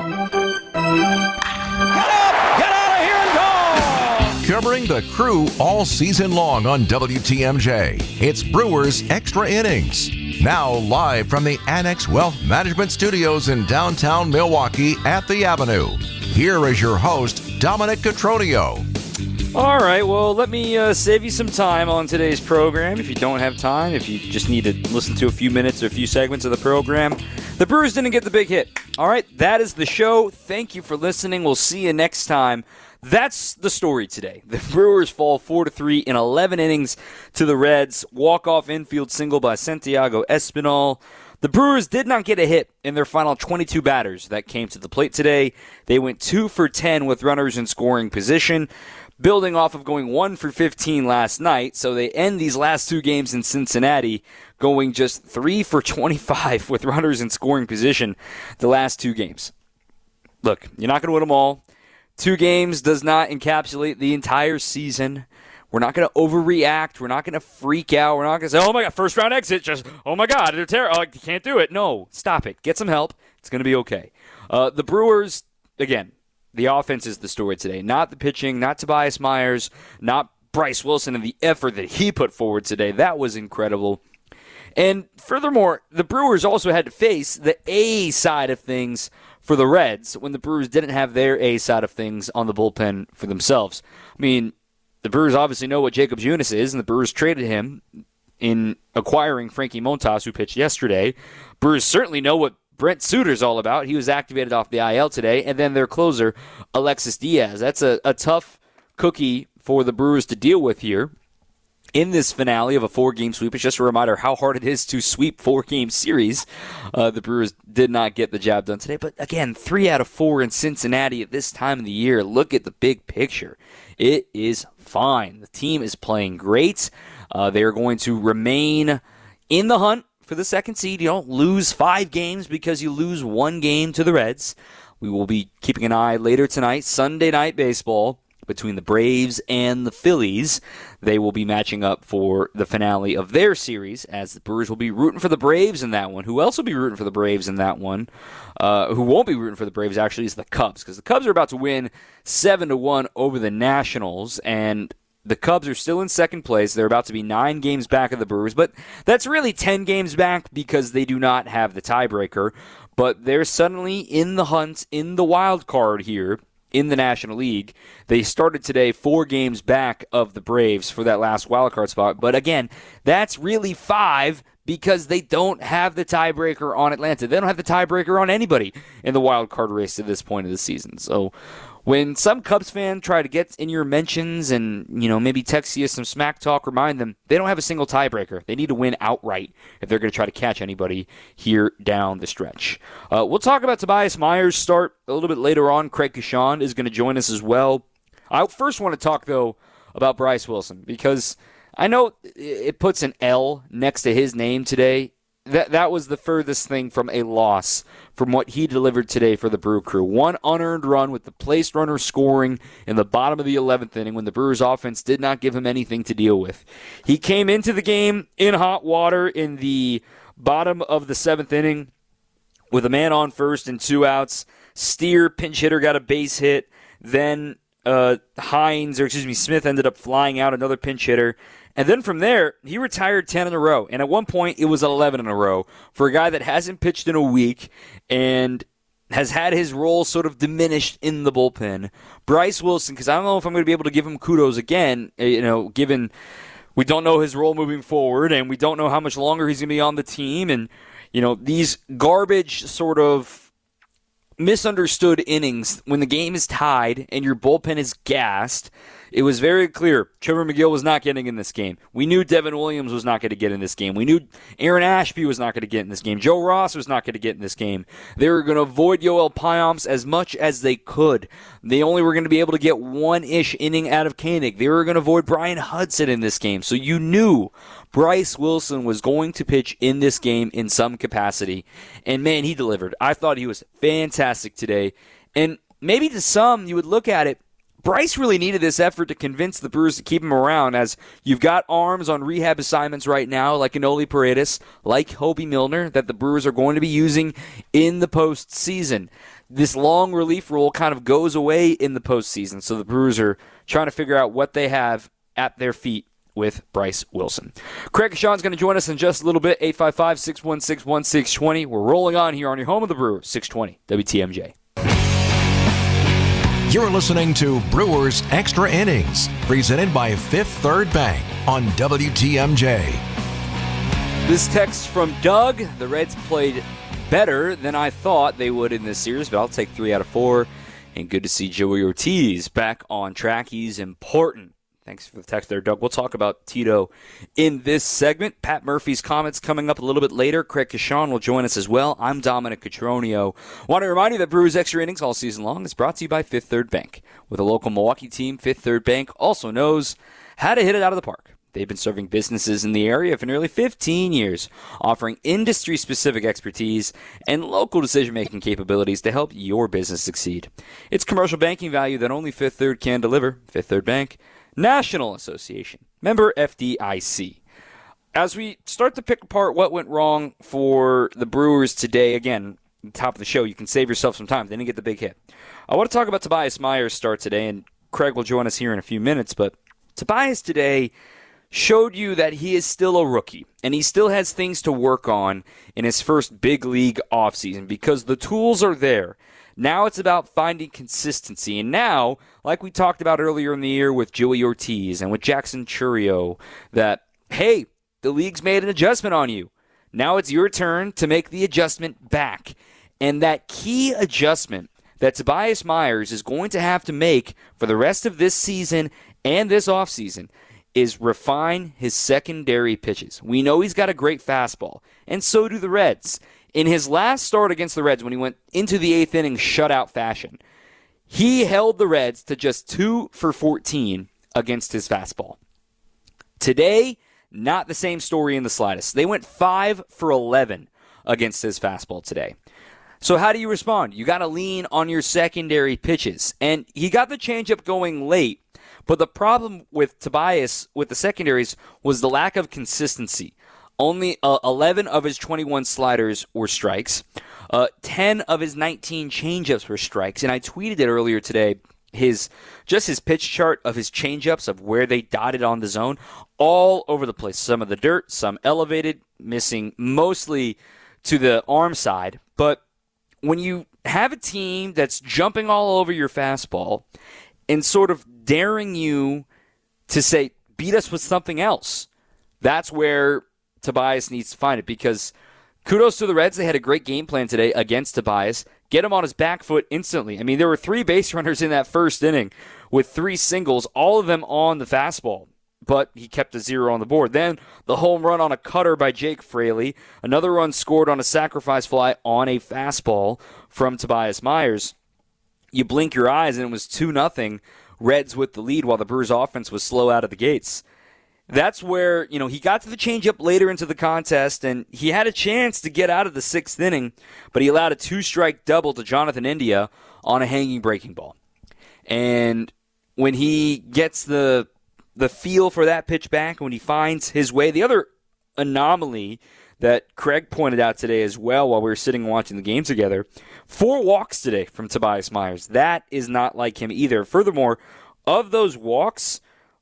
Covering the Crew all season long on WTMJ, it's Brewers Extra Innings. Now live from the Annex Wealth Management Studios in downtown Milwaukee at the Avenue. Here is your host, Dominic Cotroneo. All right, well, let me save you some time on today's program. If you don't have time, if you just need to listen to a few minutes or a few segments of the program, the Brewers didn't get the big hit. All right, that is the show. Thank you for listening. We'll see you next time. That's the story today. The Brewers fall 4-3 in 11 innings to the Reds. Walk-off infield single by Santiago Espinal. The Brewers did not get a hit in their final 22 batters that came to the plate today. They went 2 for 10 with runners in scoring position, building off of going 1 for 15 last night. So they end these last two games in Cincinnati going just 3 for 25 with runners in scoring position the last two games. Look, you're not going to win them all. 2 games does not encapsulate the entire season. We're not going to overreact. We're not going to freak out. We're not going to say, oh my God, first round exit. Just, oh my God, they're terrible. I can't do it. No, stop it. Get some help. It's going to be okay. The Brewers, again, the offense is the story today. Not the pitching, not Tobias Myers, not Bryce Wilson and the effort that he put forward today. That was incredible. And furthermore, the Brewers also had to face the A side of things for the Reds when the Brewers didn't have their A side of things on the bullpen for themselves. I mean, the Brewers obviously know what Jacob Junis is, and the Brewers traded him in acquiring Frankie Montas, who pitched yesterday. Brewers certainly know what Brent Suter's all about. He was activated off the IL today. And then their closer, Alexis Diaz. That's a tough cookie for the Brewers to deal with here in this finale of a 4-game sweep. It's just a reminder how hard it is to sweep 4-game series. The Brewers did not get the job done today. But again, 3 out of 4 in Cincinnati at this time of the year. Look at the big picture. It is fine. The team is playing great. They are going to remain in the hunt for the second seed. You don't lose 5 games because you lose 1 game to the Reds. We will be keeping an eye later tonight, Sunday Night Baseball, between the Braves and the Phillies. They will be matching up for the finale of their series, as the Brewers will be rooting for the Braves in that one. Who else will be rooting for the Braves in that one? Who won't be rooting for the Braves, actually, is the Cubs, because the Cubs are about to win 7-1 over the Nationals, and the Cubs are still in second place. They're about to be 9 games back of the Brewers, but that's really 10 games back because they do not have the tiebreaker. But they're suddenly in the hunt, in the wild card here in the National League. They started today 4 games back of the Braves for that last wild card spot. But again, that's really 5 because they don't have the tiebreaker on Atlanta. They don't have the tiebreaker on anybody in the wild card race at this point of the season. So when some Cubs fan try to get in your mentions and, maybe text you some smack talk, remind them they don't have a single tiebreaker. They need to win outright if they're going to try to catch anybody here down the stretch. We'll talk about Tobias Myers' start a little bit later on. Craig Cashon is going to join us as well. I first want to talk, though, about Bryce Wilson because I know it puts an L next to his name today. That was the furthest thing from a loss from what he delivered today for the Brew Crew. 1 unearned run with the placed runner scoring in the bottom of the 11th inning when the Brewers offense did not give him anything to deal with. He came into the game in hot water in the bottom of the 7th inning with a man on first and 2 outs. Steer, pinch hitter, got a base hit. Then Smith ended up flying out, another pinch hitter. And then from there, he retired 10 in a row. And at one point, it was 11 in a row for a guy that hasn't pitched in a week and has had his role sort of diminished in the bullpen. Bryce Wilson, because I don't know if I'm going to be able to give him kudos again, given we don't know his role moving forward and we don't know how much longer he's going to be on the team. And, these garbage sort of misunderstood innings when the game is tied and your bullpen is gassed. It was very clear Trevor McGill was not getting in this game. We knew Devin Williams was not going to get in this game. We knew Aaron Ashby was not going to get in this game. Joe Ross was not going to get in this game. They were going to avoid Yoel Payamps as much as they could. They only were going to be able to get 1-ish inning out of Koenig. They were going to avoid Brian Hudson in this game. So you knew Bryce Wilson was going to pitch in this game in some capacity. And man, he delivered. I thought he was fantastic today. And maybe to some, you would look at it, Bryce really needed this effort to convince the Brewers to keep him around, as you've got arms on rehab assignments right now, like Enoli Paredes, like Hobie Milner, that the Brewers are going to be using in the postseason. This long relief rule kind of goes away in the postseason, so the Brewers are trying to figure out what they have at their feet with Bryce Wilson. Craig Kashan's going to join us in just a little bit, 855-616-1620. We're rolling on here on your home of the Brewers, 620 WTMJ. You're listening to Brewers Extra Innings, presented by Fifth Third Bank on WTMJ. This text from Doug: the Reds played better than I thought they would in this series, but I'll take 3 out of 4. And good to see Joey Ortiz back on track. He's important. Thanks for the text there, Doug. We'll talk about Tito in this segment. Pat Murphy's comments coming up a little bit later. Craig Kashan will join us as well. I'm Dominic Cotroneo. Want to remind you that Brewers Extra Innings all season long is brought to you by Fifth Third Bank. With a local Milwaukee team, Fifth Third Bank also knows how to hit it out of the park. They've been serving businesses in the area for nearly 15 years, offering industry-specific expertise and local decision-making capabilities to help your business succeed. It's commercial banking value that only Fifth Third can deliver. Fifth Third Bank, National Association, member FDIC. As we start to pick apart what went wrong for the Brewers today, again, at the top of the show, you can save yourself some time. They didn't get the big hit. I want to talk about Tobias Myers' start today, and Craig will join us here in a few minutes, but Tobias today showed you that he is still a rookie, and he still has things to work on in his first big league offseason because the tools are there. Now it's about finding consistency. And now, like we talked about earlier in the year with Joey Ortiz and with Jackson Chourio, that, hey, the league's made an adjustment on you. Now it's your turn to make the adjustment back. And that key adjustment that Tobias Myers is going to have to make for the rest of this season and this offseason is refine his secondary pitches. We know he's got a great fastball, and so do the Reds. In his last start against the Reds, when he went into the 8th inning shutout fashion, he held the Reds to just 2 for 14 against his fastball. Today, not the same story in the slightest. They went 5 for 11 against his fastball today. So how do you respond? You got to lean on your secondary pitches. And he got the changeup going late, but the problem with Tobias, with the secondaries, was the lack of consistency. Only 11 of his 21 sliders were strikes. 10 of his 19 changeups were strikes. And I tweeted it earlier today, his pitch chart of his changeups, of where they dotted on the zone, all over the place. Some of the dirt, some elevated, missing mostly to the arm side. But when you have a team that's jumping all over your fastball and sort of daring you to say, beat us with something else, that's where Tobias needs to find it, because kudos to the Reds. They had a great game plan today against Tobias. Get him on his back foot instantly. I mean, there were 3 base runners in that first inning with 3 singles, all of them on the fastball, but he kept a 0 on the board. Then the home run on a cutter by Jake Fraley. Another run scored on a sacrifice fly on a fastball from Tobias Myers. You blink your eyes and it was 2-0 Reds with the lead while the Brewers offense was slow out of the gates. That's where, he got to the changeup later into the contest, and he had a chance to get out of the 6th inning, but he allowed a 2-strike double to Jonathan India on a hanging breaking ball. And when he gets the feel for that pitch back, when he finds his way, the other anomaly that Craig pointed out today as well while we were sitting and watching the game together, 4 walks today from Tobias Myers. That is not like him either. Furthermore, of those walks,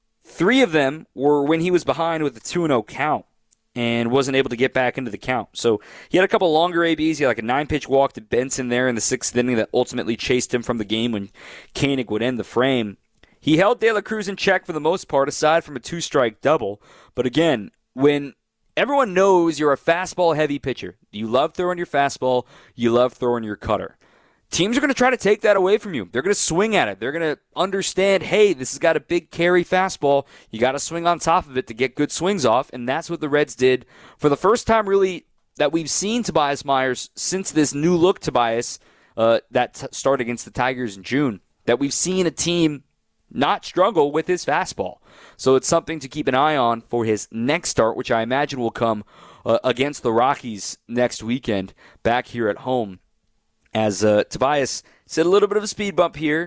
3 of them were when he was behind with a 2-0 count and wasn't able to get back into the count. So he had a couple longer ABs. He had like a 9-pitch walk to Benson there in the 6th inning that ultimately chased him from the game when Koenig would end the frame. He held De La Cruz in check for the most part, aside from a 2-strike double. But again, when everyone knows you're a fastball-heavy pitcher, you love throwing your fastball, you love throwing your cutter. Teams are going to try to take that away from you. They're going to swing at it. They're going to understand, hey, this has got a big carry fastball. You got to swing on top of it to get good swings off, and that's what the Reds did for the first time really that we've seen Tobias Myers since this new look Tobias started against the Tigers in June, that we've seen a team not struggle with his fastball. So it's something to keep an eye on for his next start, which I imagine will come against the Rockies next weekend back here at home. As Tobias said, a little bit of a speed bump here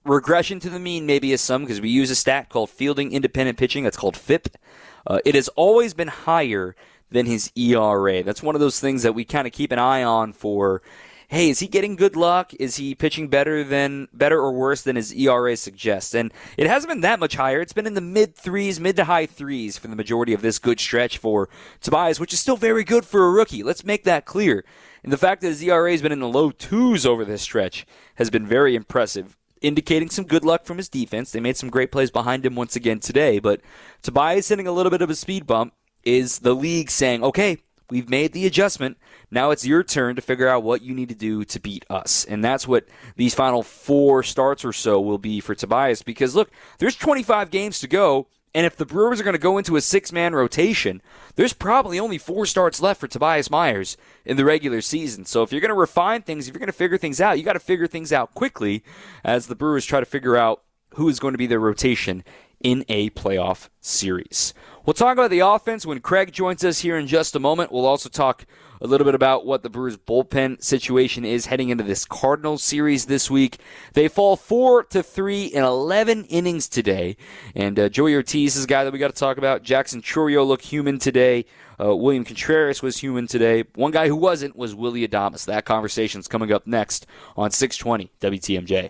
regression to the mean maybe is some, because we use a stat called fielding independent pitching. That's called FIP. It has always been higher than his ERA. That's one of those things that we kind of keep an eye on for, hey, is he getting good luck? Is he pitching better or worse than his ERA suggests? And it hasn't been that much higher. It's been in the mid to high threes for the majority of this good stretch for Tobias, which is still very good for a rookie. Let's make that clear. And the fact that his ERA has been in the low twos over this stretch has been very impressive, indicating some good luck from his defense. They made some great plays behind him once again today, but Tobias hitting a little bit of a speed bump is the league saying, okay, we've made the adjustment. Now it's your turn to figure out what you need to do to beat us. And that's what these final 4 starts or so will be for Tobias. Because, look, there's 25 games to go, and if the Brewers are going to go into a 6-man rotation, there's probably only 4 starts left for Tobias Myers in the regular season. So if you're going to refine things, if you're going to figure things out, you got to figure things out quickly as the Brewers try to figure out who is going to be their rotation in a playoff series. We'll talk about the offense when Craig joins us here in just a moment. We'll also talk a little bit about what the Brewers' bullpen situation is heading into this Cardinals series this week. They fall 4-3 in 11 innings today. And Joey Ortiz is a guy that we got to talk about. Jackson Chourio looked human today. William Contreras was human today. One guy who wasn't was Willy Adames. That conversation's coming up next on 620 WTMJ.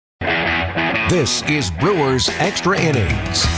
This is Brewers Extra Innings.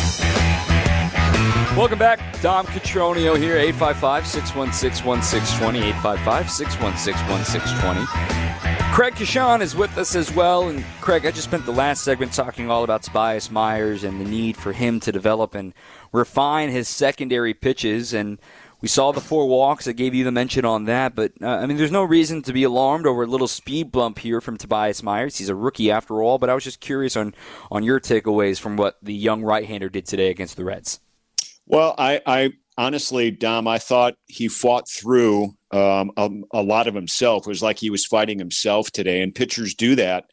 Welcome back. Dom Cotroneo here, 855-616-1620, 855-616-1620. Craig Kashan is with us as well. And Craig, I just spent the last segment talking all about Tobias Myers and the need for him to develop and refine his secondary pitches. And we saw the 4 walks. I gave you the mention on that. But, there's no reason to be alarmed over a little speed bump here from Tobias Myers. He's a rookie after all. But I was just curious on your takeaways from what the young right-hander did today against the Reds. Well, I honestly, Dom, I thought he fought through a lot of himself. It was like he was fighting himself today, and pitchers do that,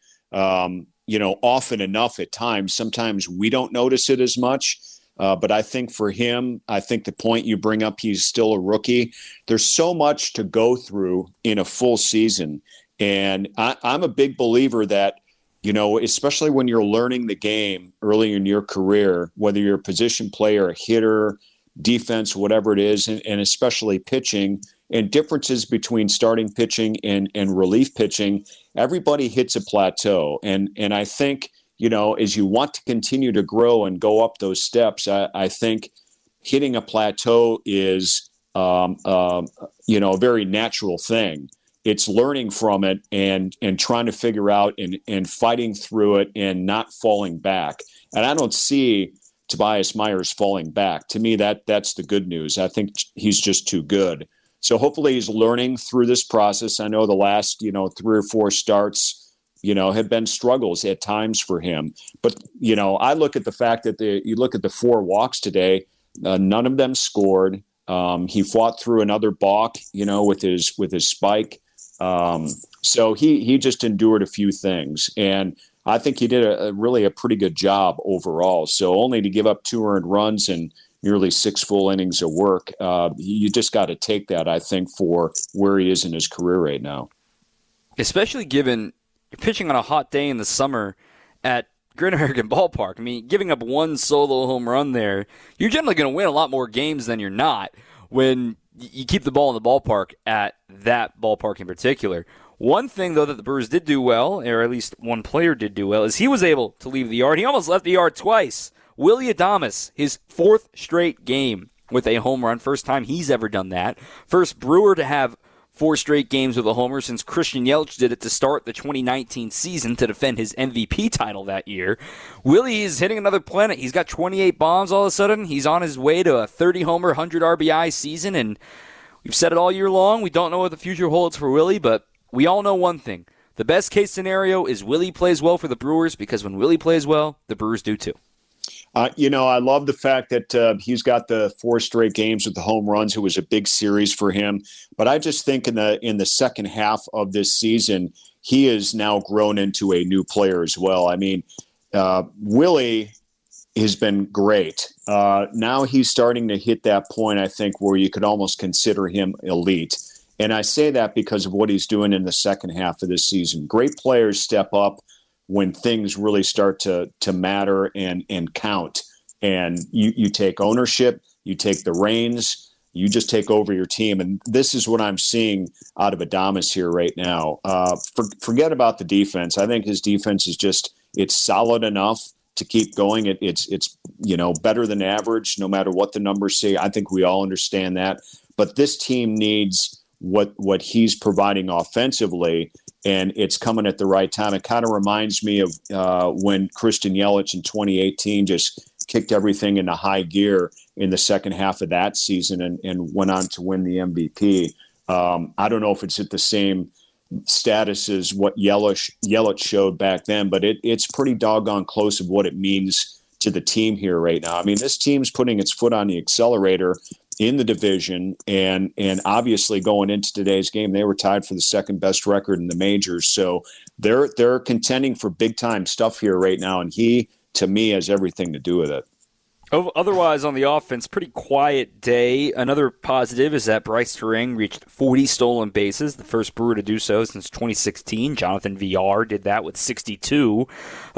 often enough at times. Sometimes we don't notice it as much, but I think for him, I think the point you bring up, he's still a rookie. There's so much to go through in a full season, and I'm a big believer that, especially when you're learning the game early in your career, whether you're a position player, a hitter, defense, whatever it is, and especially pitching, and differences between starting pitching and relief pitching, everybody hits a plateau. And I think, as you want to continue to grow and go up those steps, I think hitting a plateau is, a very natural thing. It's learning from it and trying to figure out and fighting through it and not falling back. And I don't see Tobias Myers falling back. To me, that's the good news. I think he's just too good. So hopefully he's learning through this process. I know the last, 3 or 4 starts, have been struggles at times for him. But, I look at the fact that you look at the 4 walks today, none of them scored. He fought through another balk, with his spike. So he just endured a few things, and I think he did a really pretty good job overall. So only to give up 2 earned runs and nearly 6 full innings of work, you just got to take that, I think, for where he is in his career right now. Especially given you're pitching on a hot day in the summer at Great American Ballpark. Giving up 1 solo home run there, you're generally going to win a lot more games than you're not when you keep the ball in the ballpark at that ballpark in particular. One thing, though, that the Brewers did do well, or at least one player did do well, is he was able to leave the yard. He almost left the yard twice. Willy Adames, his 4th straight game with a home run. First time he's ever done that. First Brewer to have 4 straight games with a homer since Christian Yelich did it to start the 2019 season to defend his MVP title that year. Willie is hitting another planet. He's got 28 bombs all of a sudden. He's on his way to a 30-homer, 100 RBI season, and we've said it all year long. We don't know what the future holds for Willie, but we all know one thing. The best-case scenario is Willie plays well for the Brewers, because when Willie plays well, the Brewers do too. I love the fact that he's got the 4 straight games with the home runs. It was a big series for him. But I just think in the second half of this season, he has now grown into a new player as well. Willie has been great. Now he's starting to hit that point, I think, where you could almost consider him elite. And I say that because of what he's doing in the second half of this season. Great players step up when things really start to matter and count. And you take ownership, you take the reins, you just take over your team. And this is what I'm seeing out of Adames here right now. Forget about the defense. I think his defense is it's solid enough to keep going. It's better than average, no matter what the numbers say. I think we all understand that. But this team needs what he's providing offensively, and it's coming at the right time. It kind of reminds me of when Christian Yelich in 2018 just kicked everything into high gear in the second half of that season and went on to win the MVP. I don't know if it's at the same status as what Yelich showed back then, but it's pretty doggone close of what it means to the team here right now. I mean, this team's putting its foot on the accelerator in the division, and obviously going into today's game, they were tied for the second best record in the majors. So they're contending for big time stuff here right now, and he, to me, has everything to do with it. Otherwise, on the offense, pretty quiet day. Another positive is that Bryce Turang reached 40 stolen bases, the first Brewer to do so since 2016. Jonathan VR did that with 62.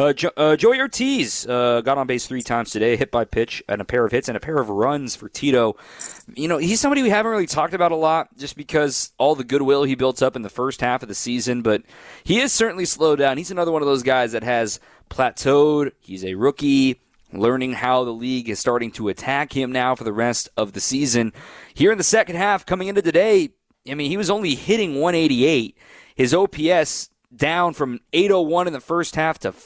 Joey Ortiz got on base 3 times today, hit by pitch, and a pair of hits and a pair of runs for Tito. You know, he's somebody we haven't really talked about a lot just because all the goodwill he built up in the first half of the season, but he has certainly slowed down. He's another one of those guys that has plateaued. He's a rookie, learning how the league is starting to attack him now for the rest of the season. Here in the second half, coming into today, I mean, he was only hitting 188. His OPS down from 801 in the first half to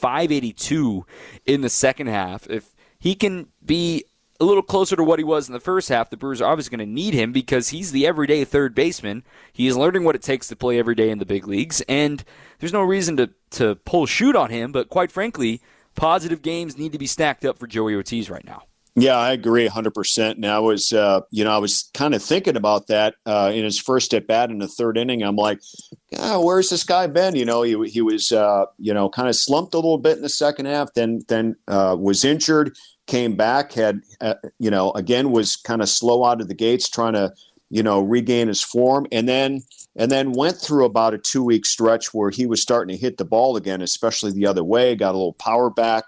582 in the second half. If he can be a little closer to what he was in the first half, the Brewers are obviously going to need him because he's the everyday third baseman. He is learning what it takes to play every day in the big leagues, and there's no reason to pull shoot on him, but quite frankly, positive games need to be stacked up for Joey Ortiz right now. Yeah, I agree 100%. And I was kind of thinking about that in his first at bat in the third inning. I'm like, where's this guy been? He was kind of slumped a little bit in the second half. Then was injured, came back, had again was kind of slow out of the gates, trying to regain his form, and then went through about a 2-week stretch where he was starting to hit the ball again, especially the other way, got a little power back.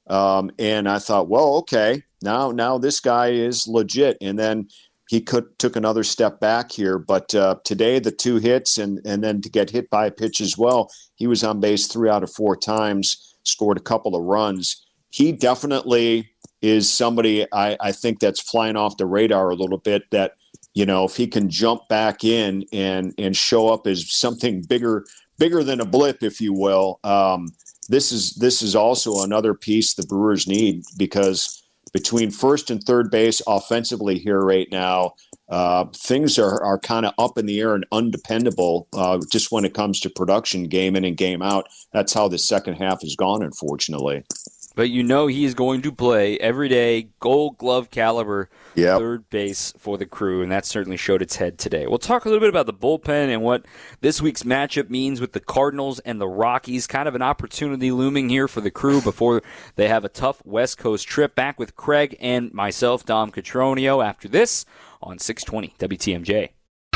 And I thought, well, okay, now this guy is legit. And then he took another step back here. But today, the 2 hits and then to get hit by a pitch as well, he was on base 3 out of 4 times, scored a couple of runs. He definitely is somebody I think that's flying off the radar a little bit, that if he can jump back in and show up as something bigger than a blip, if you will, this is also another piece the Brewers need, because between first and third base offensively here right now, things are kind of up in the air and undependable just when it comes to production game in and game out. That's how the second half has gone, unfortunately. But he is going to play every day, Gold Glove caliber third base for the Crew, and that certainly showed its head today. We'll talk a little bit about the bullpen and what this week's matchup means with the Cardinals and the Rockies. Kind of an opportunity looming here for the Crew before they have a tough West Coast trip. Back with Craig and myself, Dom Catronio, after this on 620 WTMJ.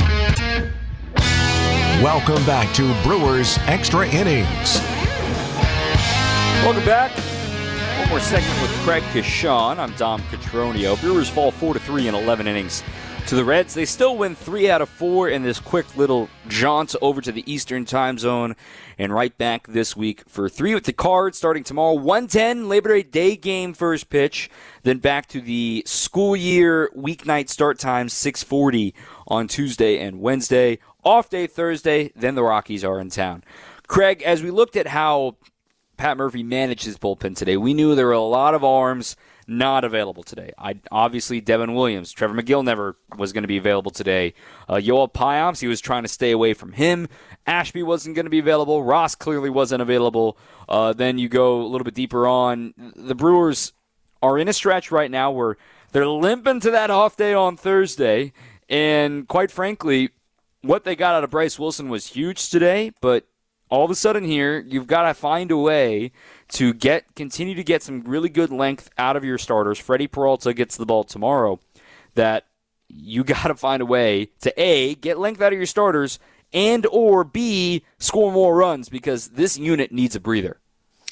Welcome back to Brewers Extra Innings. Welcome back. One more segment with Craig Kashan. I'm Dom Catronio. Brewers fall 4-3 in 11 innings to the Reds. They still win 3 out of 4 in this quick little jaunt over to the Eastern time zone, and right back this week for 3 with the Cards starting tomorrow. 1:10 Labor Day game first pitch, then back to the school year weeknight start time 6:40 on Tuesday and Wednesday. Off day Thursday, then the Rockies are in town. Craig, as we looked at how Pat Murphy managed his bullpen today, we knew there were a lot of arms not available today. Obviously, Devin Williams, Trevor McGill never was going to be available today. Yoel Payamps, he was trying to stay away from him. Ashby wasn't going to be available. Ross clearly wasn't available. Then you go a little bit deeper on. The Brewers are in a stretch right now where they're limping to that off day on Thursday. And quite frankly, what they got out of Bryce Wilson was huge today, but all of a sudden here, you've got to find a way to continue to get some really good length out of your starters. Freddie Peralta gets the ball tomorrow. That you got to find a way to A, get length out of your starters, and or B, score more runs, because this unit needs a breather.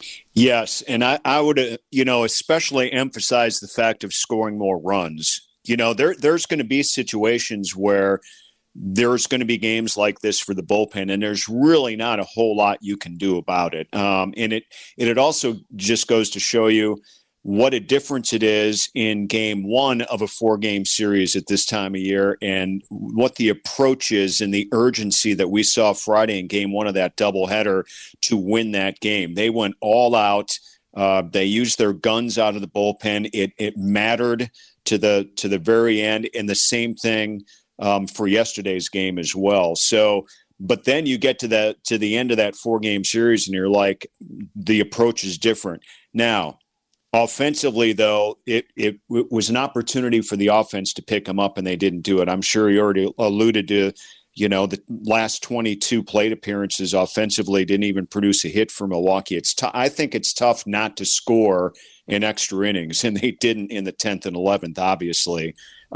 Yes, and I would, especially emphasize the fact of scoring more runs. There's going to be situations where there's going to be games like this for the bullpen, and there's really not a whole lot you can do about it. And it also just goes to show you what a difference it is in game one of a 4-game series at this time of year, and what the approach is and the urgency that we saw Friday in game one of that doubleheader to win that game. They went all out. They used their guns out of the bullpen. It mattered to the very end, and the same thing for yesterday's game as well. So, but then you get to the end of that 4-game series, and you're like, the approach is different. Now, offensively, though, it was an opportunity for the offense to pick them up, and they didn't do it. I'm sure you already alluded to, the last 22 plate appearances offensively didn't even produce a hit for Milwaukee. I think it's tough not to score in extra innings, and they didn't in the 10th and 11th, obviously.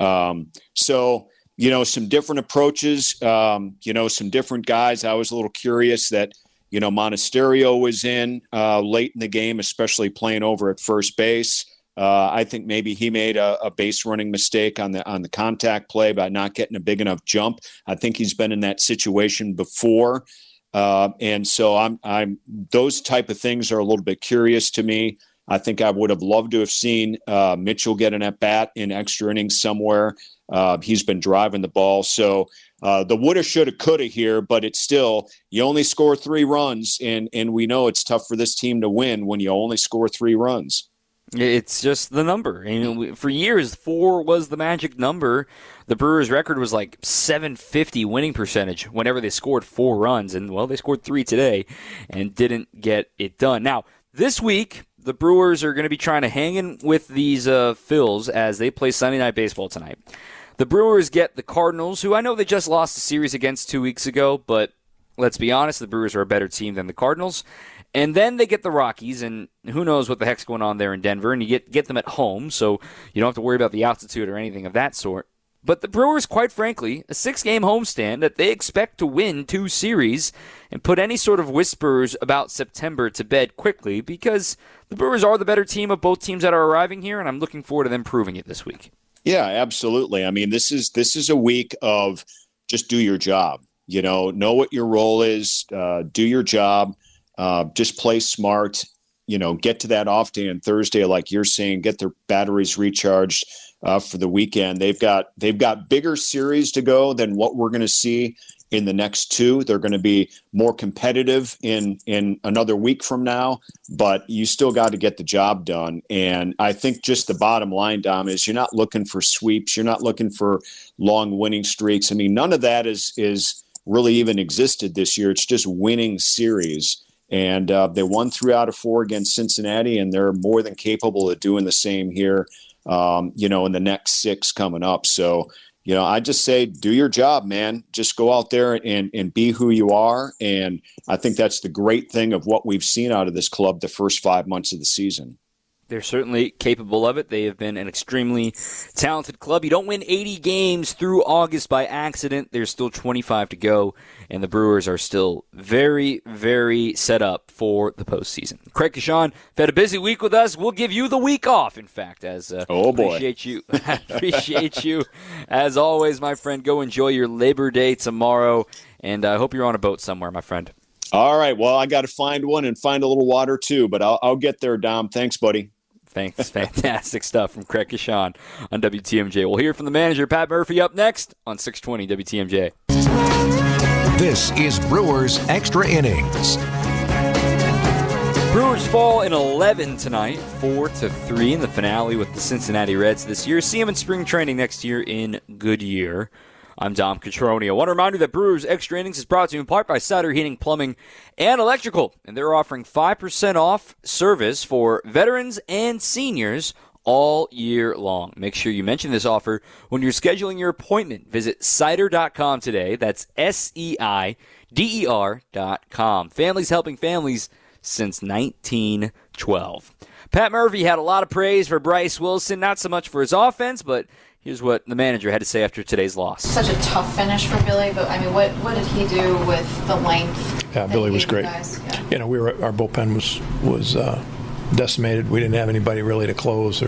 So, some different approaches, some different guys. I was a little curious that, Monasterio was in late in the game, especially playing over at first base. I think maybe he made a base running mistake on the contact play by not getting a big enough jump. I think he's been in that situation before. And so I'm those type of things are a little bit curious to me. I think I would have loved to have seen Mitchell get an at-bat in extra innings somewhere. He's been driving the ball. So the woulda, shoulda, coulda here, but it's still, you only score 3 runs, and we know it's tough for this team to win when you only score 3 runs. It's just the number. For years, 4 was the magic number. The Brewers' record was like 750 winning percentage whenever they scored 4 runs, and, well, they scored 3 today and didn't get it done. Now, this week, the Brewers are going to be trying to hang in with these Phils as they play Sunday Night Baseball tonight. The Brewers get the Cardinals, who I know they just lost a series against 2 weeks ago, but let's be honest, the Brewers are a better team than the Cardinals. And then they get the Rockies, and who knows what the heck's going on there in Denver, and you get them at home, so you don't have to worry about the altitude or anything of that sort. But the Brewers, quite frankly, a 6-game homestand that they expect to win 2 series and put any sort of whispers about September to bed quickly, because the Brewers are the better team of both teams that are arriving here, and I'm looking forward to them proving it this week. Yeah, absolutely. I mean, this is a week of just do your job. Know what your role is, do your job, just play smart, get to that off day on Thursday, like you're saying, get their batteries recharged for the weekend. They've got bigger series to go than what we're going to see in the next 2. They're going to be more competitive in another week from now, but you still got to get the job done. And I think just the bottom line, Dom, is you're not looking for sweeps. You're not looking for long winning streaks. I mean, none of that is really even existed this year. It's just winning series. And they won 3 out of 4 against Cincinnati, and they're more than capable of doing the same here, in the next 6 coming up. So, I just say do your job, man. Just go out there and be who you are. And I think that's the great thing of what we've seen out of this club the first 5 months of the season. They're certainly capable of it. They have been an extremely talented club. You don't win 80 games through August by accident. There's still 25 to go, and the Brewers are still very, very set up for the postseason. Craig Kashan had a busy week with us. We'll give you the week off, in fact, as oh boy. Appreciate you. As always, my friend, go enjoy your Labor Day tomorrow, and I hope you're on a boat somewhere, my friend. All right. Well, I got to find one and find a little water, too, but I'll get there, Dom. Thanks, buddy. Thanks. Fantastic stuff from Craig Kashan on WTMJ. We'll hear from the manager, Pat Murphy, up next on 620 WTMJ. This is Brewers Extra Innings. Brewers fall in 11 tonight, 4-3 in the finale with the Cincinnati Reds this year. See them in spring training next year in Goodyear. I'm Dom Catroni. I want to remind you that Brewers Extra Innings is brought to you in part by Sutter Heating, Plumbing, and Electrical. And they're offering 5% off service for veterans and seniors all year long. Make sure you mention this offer when you're scheduling your appointment. Visit Cider.com today. That's SEIDER.com. Families helping families since 1912. Pat Murphy had a lot of praise for Bryce Wilson, not so much for his offense, but Here's what the manager had to say after today's loss. Such a tough finish for Billy, but I mean, what did he do with the length? Yeah, Billy was great. Yeah. Our bullpen was decimated. We didn't have anybody really to close, or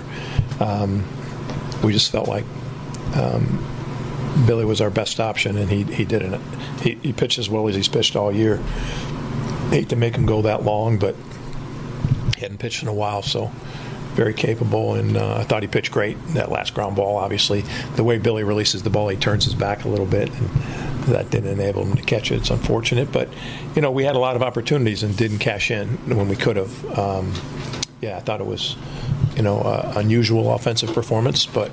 we just felt like Billy was our best option, and he did it. He pitched as well as he's pitched all year. Hate to make him go that long, but he hadn't pitched in a while, so very capable, and I thought he pitched great. That last ground ball, obviously, the way Billy releases the ball, he turns his back a little bit, and that didn't enable him to catch it. It's unfortunate, but we had a lot of opportunities and didn't cash in when we could have. I thought it was unusual offensive performance, but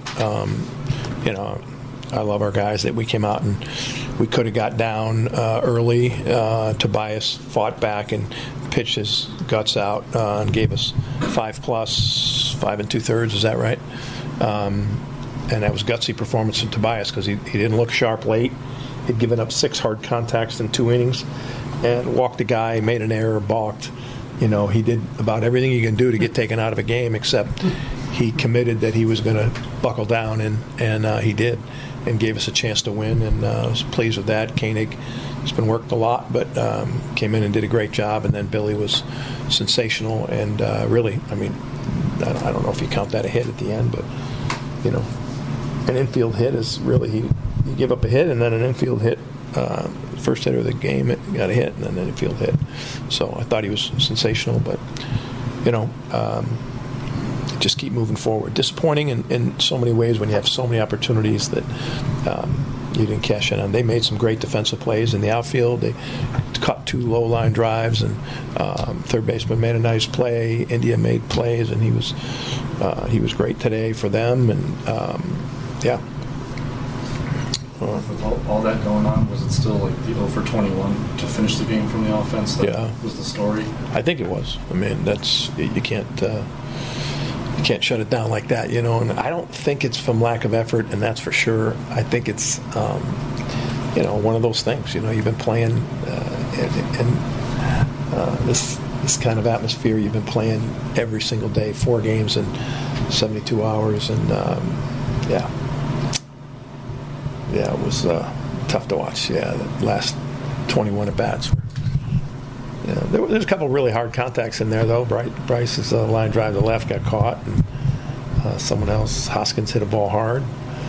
I love our guys that we came out and we could have got down early. Tobias fought back and pitched his guts out and gave us 5+, 5 2/3. Is that right? And that was gutsy performance from Tobias because he didn't look sharp late. He'd given up 6 hard contacts in 2 innings and walked a guy, made an error, balked. He did about everything you can do to get taken out of a game, except he committed that he was going to buckle down, and he did, and gave us a chance to win, and I was pleased with that. Koenig has been worked a lot, but came in and did a great job, and then Billy was sensational, and really, I mean, I don't know if you count that a hit at the end, but, an infield hit is really, you give up a hit, and then an infield hit, first hitter of the game, it got a hit, and then an infield hit. So I thought he was sensational, but, just keep moving forward. Disappointing in so many ways when you have so many opportunities that you didn't cash in on. They made some great defensive plays in the outfield. They caught 2 low line drives, and third baseman made a nice play. India made plays, and he was great today for them. And with all that going on, was it still like the 0 for 21 to finish the game from the offense? That was the story. I think it was. I mean, you can't shut it down like that, And I don't think it's from lack of effort, and that's for sure. I think it's, one of those things. You've been playing in this kind of atmosphere. You've been playing every single day, 4 games in 72 hours, and it was tough to watch. Yeah, the last 21 at bats. There's a couple of really hard contacts in there, though. Bryce's line drive to left got caught, and someone else, Hoskins, hit a ball hard.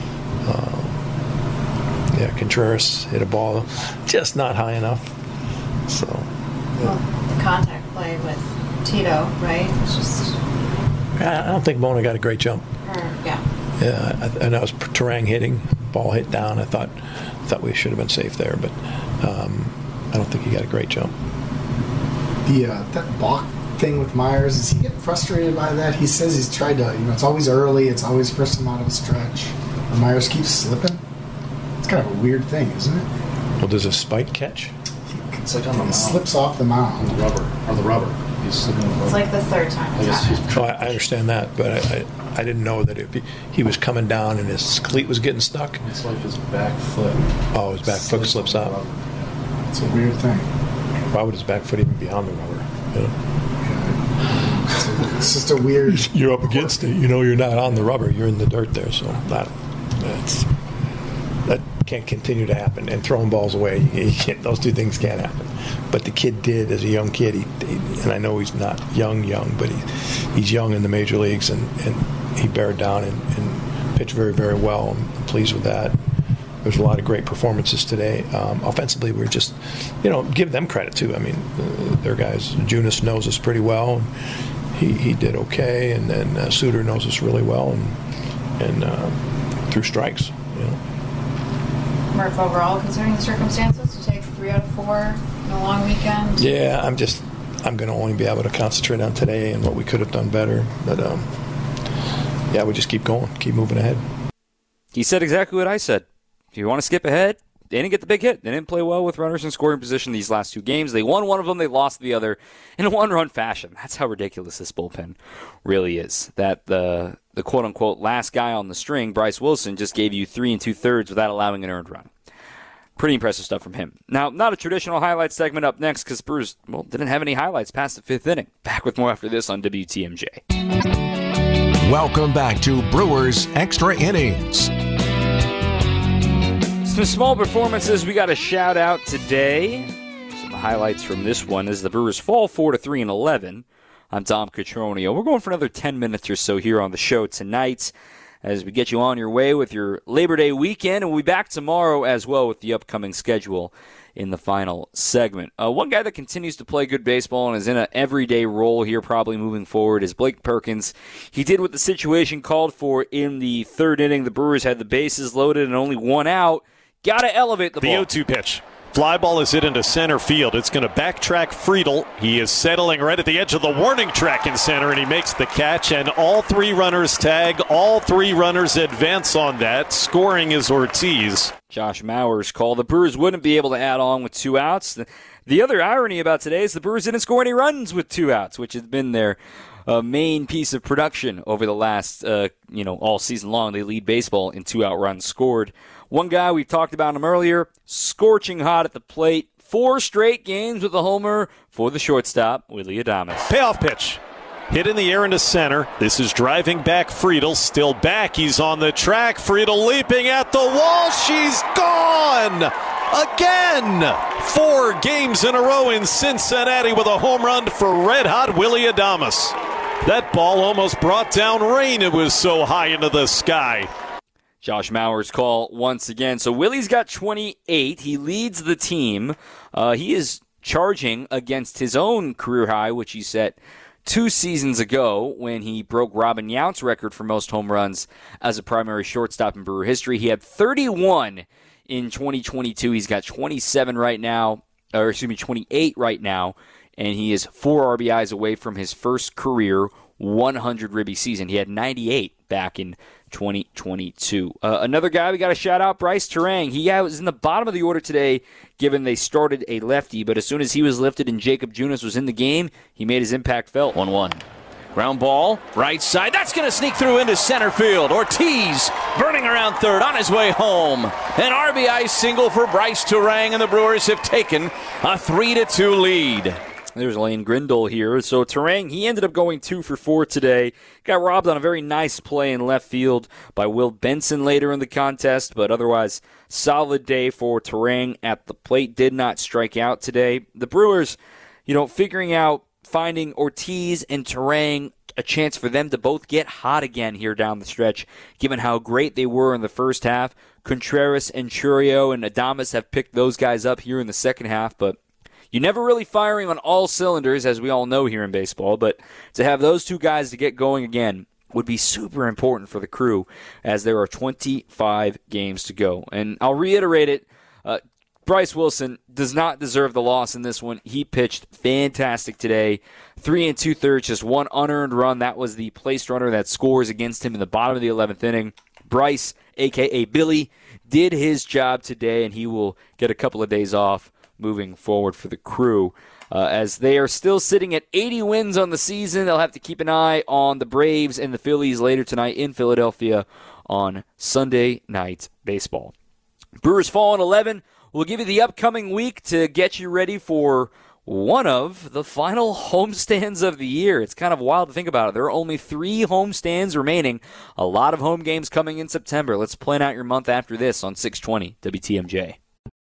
Contreras hit a ball just not high enough. So, well, the contact play with Tito, right? It's just. I don't think Mona got a great jump. Yeah, and that was Terang hitting. Ball hit down. I thought we should have been safe there, but I don't think he got a great jump. That balk thing with Myers, is he getting frustrated by that? He says he's tried to, it's always early, it's always first him out of a stretch, and Myers keeps slipping. It's kind of a weird thing, isn't it? Well, does a spike catch? It's like on the mound. Slips off the mound. On the rubber. He's slipping on the rubber. It's like the 3rd time it's happened. I understand that, but I didn't know that if he was coming down and his cleat was getting stuck. It's like his back foot. Oh, his back foot slips out. It's a weird thing. Why would his back foot even be on the rubber? It's just a weird. You're up against it. You're not on the rubber. You're in the dirt there. So that can't continue to happen. And throwing balls away, those 2 things can't happen. But the kid did as a young kid. And I know he's not young, but he's young in the major leagues, and he bared down and pitched very, very well. I'm pleased with that. There's a lot of great performances today. Offensively, we're just, give them credit too. I mean, their guys, Junis knows us pretty well. He did okay, and then Suter knows us really well, and threw strikes. Murph, overall, considering the circumstances, to take 3 out of 4 in a long weekend. Yeah, I'm going to only be able to concentrate on today and what we could have done better. But we just keep going, keep moving ahead. He said exactly what I said. If you want to skip ahead, they didn't get the big hit. They didn't play well with runners in scoring position these last 2 games. They won one of them, they lost the other in a 1-run fashion. That's how ridiculous this bullpen really is. That the quote-unquote last guy on the string, Bryce Wilson, just gave you 3 2/3 without allowing an earned run. Pretty impressive stuff from him. Now, not a traditional highlight segment up next because Brewers, didn't have any highlights past the 5th inning. Back with more after this on WTMJ. Welcome back to Brewers Extra Innings. Some small performances we got to shout out today. Some highlights from this one as the Brewers fall 4-3 and 11. I'm Dom Cotroneo. We're going for another 10 minutes or so here on the show tonight as we get you on your way with your Labor Day weekend. And we'll be back tomorrow as well with the upcoming schedule in the final segment. One guy that continues to play good baseball and is in an everyday role here probably moving forward is Blake Perkins. He did what the situation called for in the third inning. The Brewers had the bases loaded and only one out. Got to elevate the ball. The 0-2 pitch. Fly ball is hit into center field. It's going to backtrack Friedel. He is settling right at the edge of the warning track in center, and he makes the catch. And all three runners tag. All three runners advance on that. Scoring is Ortiz. Josh Mauer's call. The Brewers wouldn't be able to add on with 2 outs. The other irony about today is the Brewers didn't score any runs with 2 outs, which has been their main piece of production over the last, all season long. They lead baseball in 2-out runs scored. One guy, we talked about him earlier, scorching hot at the plate. 4 straight games with a homer for the shortstop, Willy Adames. Payoff pitch. Hit in the air into center. This is driving back Friedel. Still back. He's on the track. Friedel leaping at the wall. She's gone! Again! 4 games in a row in Cincinnati with a home run for red-hot Willy Adames. That ball almost brought down rain. It was so high into the sky. Josh Mauer's call once again. So Willie's got 28. He leads the team. He is charging against his own career high, which he set 2 seasons ago when he broke Robin Yount's record for most home runs as a primary shortstop in Brewer history. He had 31 in 2022. He's got 27 right now, 28 right now, and he is 4 RBIs away from his first career 100 ribby season. He had 98 back in 2022. Another guy we got to shout out, Bryce Turang. He was in the bottom of the order today, given they started a lefty, but as soon as he was lifted and Jacob Junis was in the game, he made his impact felt. 1-1. Ground ball, right side. That's going to sneak through into center field. Ortiz burning around third on his way home. An RBI single for Bryce Turang, and the Brewers have taken a 3-2 lead. There's Lane Grindle here. So Turang, he ended up going 2 for 4 today. Got robbed on a very nice play in left field by Will Benson later in the contest, but otherwise solid day for Turang at the plate. Did not strike out today. The Brewers, figuring out finding Ortiz and Turang a chance for them to both get hot again here down the stretch, given how great they were in the first half. Contreras and Churio and Adames have picked those guys up here in the second half, but you're never really firing on all cylinders, as we all know here in baseball, but to have those 2 guys to get going again would be super important for the Crew, as there are 25 games to go. And I'll reiterate it, Bryce Wilson does not deserve the loss in this one. He pitched fantastic today. 3 2/3, just 1 unearned run. That was the placed runner that scores against him in the bottom of the 11th inning. Bryce, a.k.a. Billy, did his job today, and he will get a couple of days off moving forward for the Crew. As they are still sitting at 80 wins on the season, they'll have to keep an eye on the Braves and the Phillies later tonight in Philadelphia on Sunday Night Baseball. Brewers fall in 11. We'll give you the upcoming week to get you ready for one of the final homestands of the year. It's kind of wild to think about it. There are only 3 homestands remaining. A lot of home games coming in September. Let's plan out your month after this on 620 WTMJ.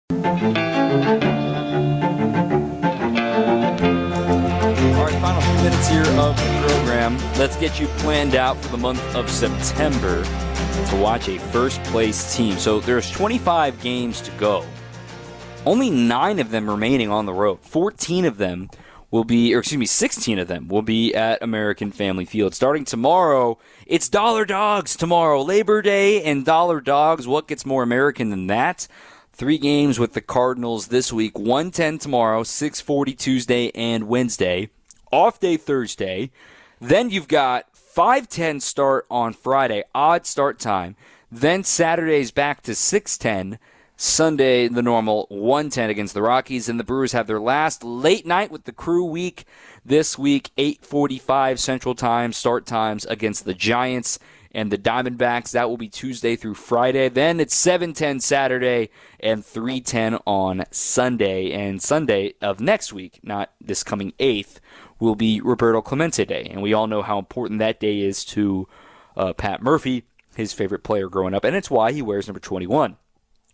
All right, final few minutes here of the program. Let's get you planned out for the month of September to watch a first-place team. So there's 25 games to go. Only 9 of them remaining on the road. 16 of them will be at American Family Field. Starting tomorrow, it's Dollar Dogs tomorrow. Labor Day and Dollar Dogs. What gets more American than that? 3 games with the Cardinals this week. 1:10 tomorrow, 6:40 Tuesday and Wednesday. Off day Thursday. Then you've got 5:10 start on Friday. Odd start time. Then Saturday's back to 6:10. Sunday, the normal 1:10 against the Rockies. And the Brewers have their last late night with the Crew week this week, 8:45 Central Time start times against the Giants and the Diamondbacks. That will be Tuesday through Friday. Then it's 7:10 Saturday and 3:10 on Sunday. And Sunday of next week, not this coming 8th, will be Roberto Clemente Day. And we all know how important that day is to Pat Murphy, his favorite player growing up. And it's why he wears number 21.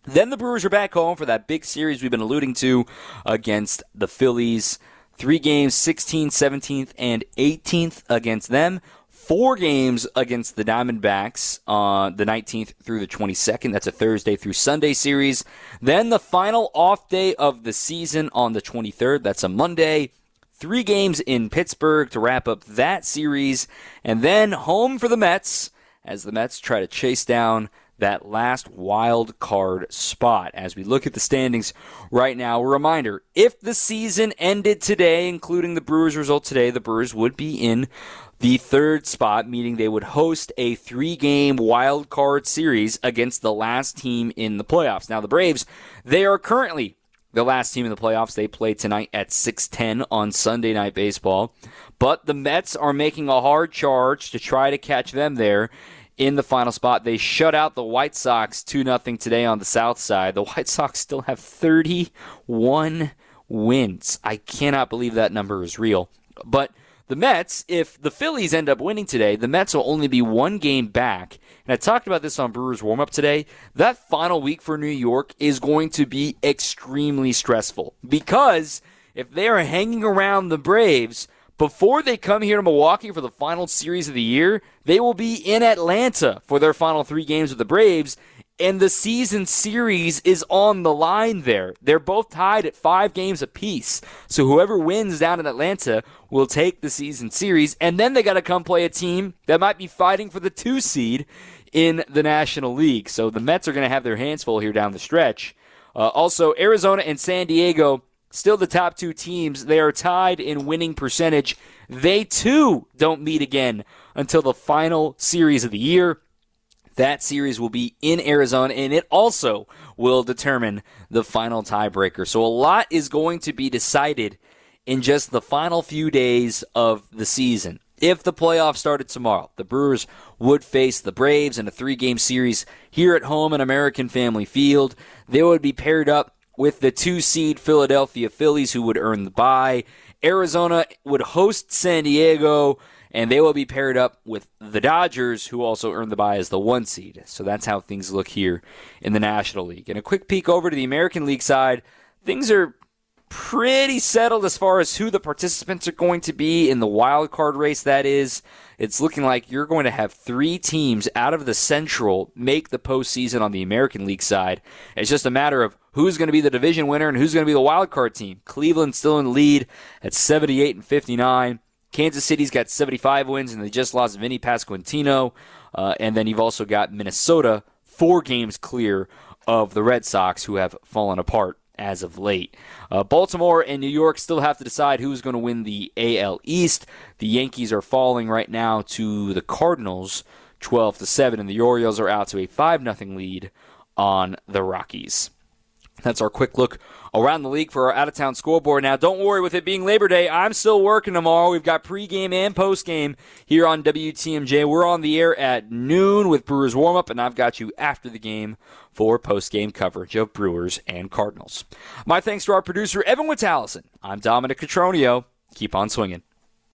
Then the Brewers are back home for that big series we've been alluding to against the Phillies. 3 games, 16th, 17th, and 18th against them. 4 games against the Diamondbacks on the 19th through the 22nd. That's a Thursday through Sunday series. Then the final off day of the season on the 23rd. That's a Monday. 3 games in Pittsburgh to wrap up that series. And then home for the Mets as the Mets try to chase down that last wild card spot. As we look at the standings right now, a reminder, if the season ended today, including the Brewers result today, the Brewers would be in the 3rd spot, meaning they would host a 3-game wild card series against the last team in the playoffs. Now, the Braves, they are currently the last team in the playoffs. They play tonight at 6:10 on Sunday Night Baseball. But the Mets are making a hard charge to try to catch them there in the final spot. They shut out the White Sox 2-0 today on the south side. The White Sox still have 31 wins. I cannot believe that number is real. But the Mets, if the Phillies end up winning today, the Mets will only be 1 game back. And I talked about this on Brewers Warm-Up today. That final week for New York is going to be extremely stressful. Because if they are hanging around the Braves before they come here to Milwaukee for the final series of the year, they will be in Atlanta for their final 3 games with the Braves, and the season series is on the line there. They're both tied at 5 games apiece, so whoever wins down in Atlanta will take the season series, and then they got to come play a team that might be fighting for the 2 seed in the National League. So the Mets are going to have their hands full here down the stretch. Also, Arizona and San Diego, still the top 2 teams. They are tied in winning percentage. They, too, don't meet again until the final series of the year. That series will be in Arizona, and it also will determine the final tiebreaker. So a lot is going to be decided in just the final few days of the season. If the playoffs started tomorrow, the Brewers would face the Braves in a 3-game series here at home at American Family Field. They would be paired up with the 2-seed Philadelphia Phillies, who would earn the bye. Arizona would host San Diego, and they will be paired up with the Dodgers, who also earned the bye as the 1-seed. So that's how things look here in the National League. And a quick peek over to the American League side, things are pretty settled as far as who the participants are going to be in the wild card race, that is. It's looking like you're going to have 3 teams out of the Central make the postseason on the American League side. It's just a matter of who's going to be the division winner and who's going to be the wild card team. Cleveland's still in the lead at 78-59. Kansas City's got 75 wins, and they just lost Vinny Pasquantino. And then you've also got Minnesota 4 games clear of the Red Sox, who have fallen apart as of late. Baltimore and New York still have to decide who's going to win the AL East. The Yankees are falling right now to the Cardinals 12-7, and the Orioles are out to a 5-0 lead on the Rockies. That's our quick look around the league for our out-of-town scoreboard. Now, don't worry, with it being Labor Day, I'm still working tomorrow. We've got pregame and postgame here on WTMJ. We're on the air at noon with Brewers Warm-Up, and I've got you after the game for postgame coverage of Brewers and Cardinals. My thanks to our producer, Evan Wittallison. I'm Dominic Cotroneo. Keep on swinging.